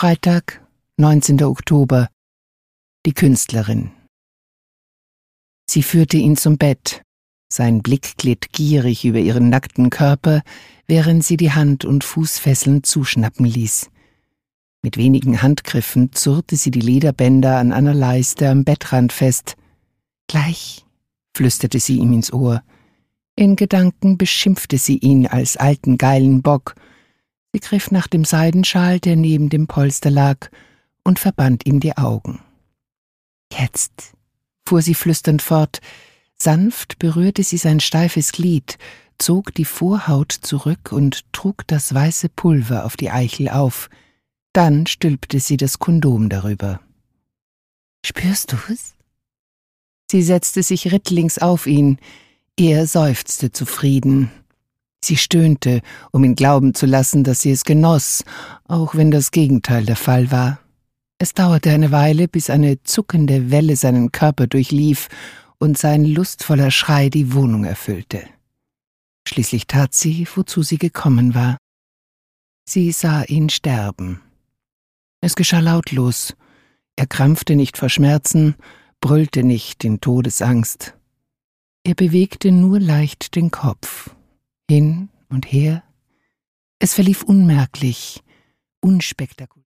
Freitag, 19. Oktober. Die Künstlerin. Sie führte ihn zum Bett. Sein Blick glitt gierig über ihren nackten Körper, während sie die Hand- und Fußfesseln zuschnappen ließ. Mit wenigen Handgriffen zurrte sie die Lederbänder an einer Leiste am Bettrand fest. »Gleich«, flüsterte sie ihm ins Ohr. In Gedanken beschimpfte sie ihn als alten geilen Bock. Sie griff nach dem Seidenschal, der neben dem Polster lag, und verband ihm die Augen. »Jetzt«, fuhr sie flüsternd fort. Sanft berührte sie sein steifes Glied, zog die Vorhaut zurück und trug das weiße Pulver auf die Eichel auf. Dann stülpte sie das Kondom darüber. »Spürst du's?« Sie setzte sich rittlings auf ihn. Er seufzte zufrieden. Sie stöhnte, um ihn glauben zu lassen, dass sie es genoss, auch wenn das Gegenteil der Fall war. Es dauerte eine Weile, bis eine zuckende Welle seinen Körper durchlief und sein lustvoller Schrei die Wohnung erfüllte. Schließlich tat sie, wozu sie gekommen war. Sie sah ihn sterben. Es geschah lautlos. Er krampfte nicht vor Schmerzen, brüllte nicht in Todesangst. Er bewegte nur leicht den Kopf, hin und her. Es verlief unmerklich, unspektakulär.